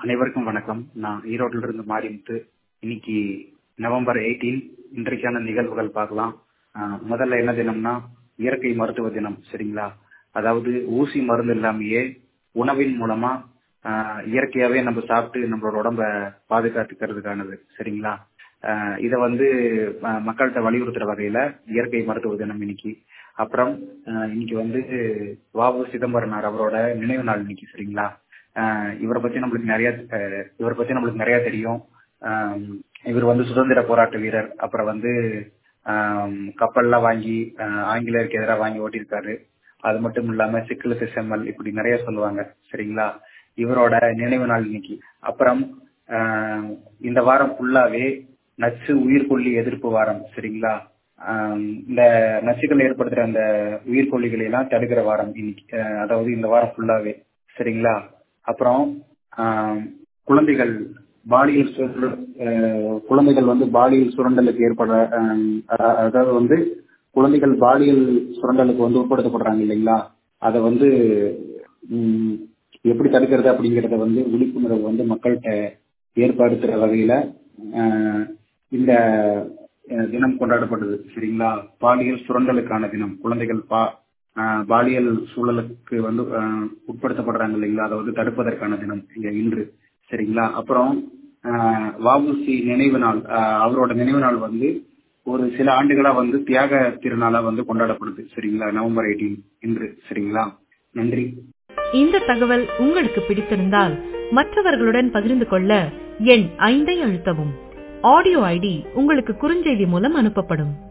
அனைவருக்கும் வணக்கம். நான் ஈரோட்டில இருந்து மாரிமுத்து. இன்னைக்கு நவம்பர் 18 இன்றைக்கான நிகழ்வுகள் பார்க்கலாம். முதல்ல என்ன தினம்னா இயற்கை மருத்துவ தினம். சரிங்களா? அதாவது ஊசி மருந்து இல்லாமயே உணவின் மூலமா இயற்கையாவே நம்ம சாப்பிட்டு நம்மளோட உடம்ப பாதுகாத்துக்கிறதுக்கானது. சரிங்களா? இத மக்கள்கிட்ட வலியுறுத்துற வகையில இயற்கை மருத்துவ தினம் இன்னைக்கு. அப்புறம் இன்னைக்கு வ.உ. சிதம்பரனார் அவரோட நினைவு நாள் இன்னைக்கு. சரிங்களா? இவரை பத்தி நம்மளுக்கு நிறைய தெரியும். இவர் சுதந்திர போராட்ட வீரர். அப்புறம் கப்பல்லாம் வாங்கி ஆங்கிலேயருக்கு எதிராக வாங்கி ஓட்டியிருக்காரு. அது மட்டும் இல்லாம சிக்கலுக்கு செம்மல் இப்படி நிறைய சொல்லுவாங்க. சரிங்களா? இவரோட நினைவு நாள் இன்னைக்கு. அப்புறம் இந்த வாரம் ஃபுல்லாவே நச்சு உயிர்கொல்லி எதிர்ப்பு வாரம். சரிங்களா? இந்த நச்சுக்கள் ஏற்படுத்துற அந்த உயிர்கொல்லிகளை எல்லாம் தடுக்கிற வாரம் இன்னைக்கு. அதாவது இந்த வாரம் ஃபுல்லாவே. சரிங்களா? அப்புறம் குழந்தைகள் பாலியல் சுரண்டலுக்கு ஏற்படுற அதாவது குழந்தைகள் பாலியல் சுரண்டலுக்கு உட்படுத்தப்படுறாங்க இல்லைங்களா? அதை எப்படி தடுக்கிறது அப்படிங்கறத விழிப்புணர்வு மக்கள்கிட்ட ஏற்படுத்துற வகையில இந்த தினம் கொண்டாடப்படுது. சரிங்களா? பாலியல் சுரண்டலுக்கான தினம். குழந்தைகள் பாலியல் சூழலுக்கு உட்படுத்தப்படுறாங்க இல்லைங்களா? அதை தடுப்பதற்கான தினம் இன்று. சரிங்களா? அப்புறம் வ.உ.சி நினைவு நாள். அவரோட நினைவு நாள் ஒரு சில ஆண்டுகளா தியாக திருநாளா கொண்டாடப்படுது. சரிங்களா? நவம்பர் 18 இன்று. சரிங்களா? நன்றி. இந்த தகவல் உங்களுக்கு பிடித்திருந்தால் மற்றவர்களுடன் பகிர்ந்து கொள்ள எண் 5 அழுத்தவும். ஆடியோ ஐடி உங்களுக்கு குறுஞ்செய்தி மூலம் அனுப்பப்படும்.